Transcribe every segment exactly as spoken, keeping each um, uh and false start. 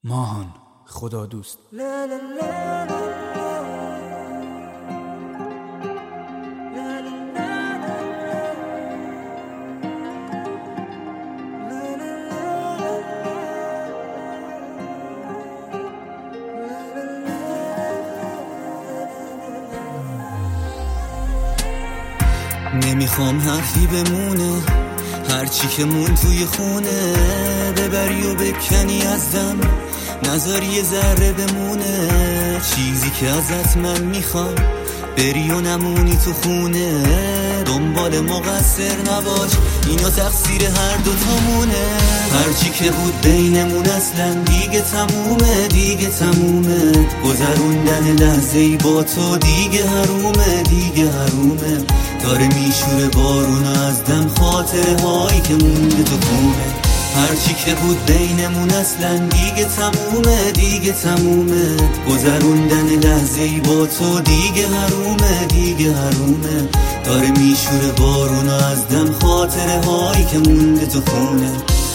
ماهان خدا دوست. نمیخوام حرفی بمونه، هرچی که مون توی خونه ببری و بکنی از دم، نذاری یه ذره بمونه. چیزی که ازت من میخوام بری و نمونی تو خونه، دنبال مقصر نباش، اینا تقصیر هر دو تامونه. هرچی که بود بینمون اصلا دیگه تمومه، دیگه تمومه. گذروندن لحظه‌ای با تو دیگه حرومه، دیگه حرومه. داره میشوره بارون از دم خاطره هایی که مونده تو خونه. هرچی که بود بینمون اصلا دیگه تمومه، دیگه تمومه. گذروندن لحظه‌ای با تو دیگه حرومه، دیگه حرومه. داره میشوره بارون از دم خاطره هایی که مونده تو خونه.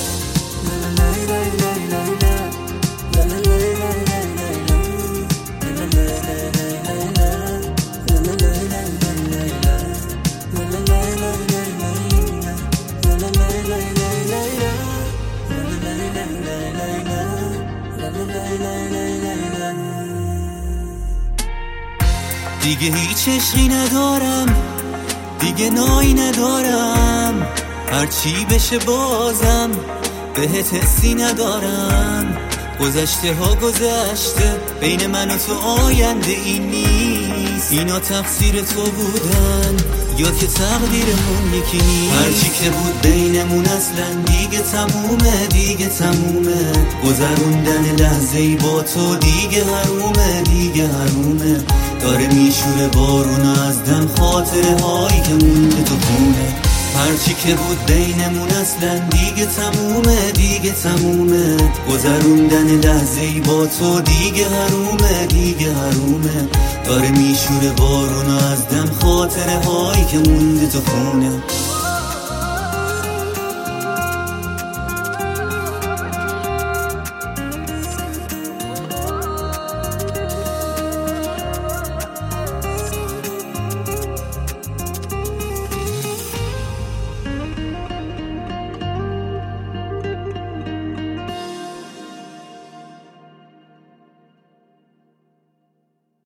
دیگه هیچ عشقی ندارم، دیگه نایی ندارم. هرچی بشه بازم بهت حسی ندارم. گذشته ها گذشته، بین من و تو آینده این نیست. اینا تقصیر تو بودن یا که تقدیرمون یکی نیست. هرچی که بود بینمون اصلا دیگه تمومه، دیگه تمومه. گذروندن لحظه‌ای با تو دیگه حرومه، دیگه حرومه. داره میشوره بارون از دم خاطره هایی که مونده تو خونه. هرچی که بود بینمون اصلا دیگه تمومه، دیگه تمومه. گذروندن لحظه‌ای با تو دیگه حرومه، دیگه حرومه. داره میشوره بارون از دم خاطره هایی که مونده تو خونه.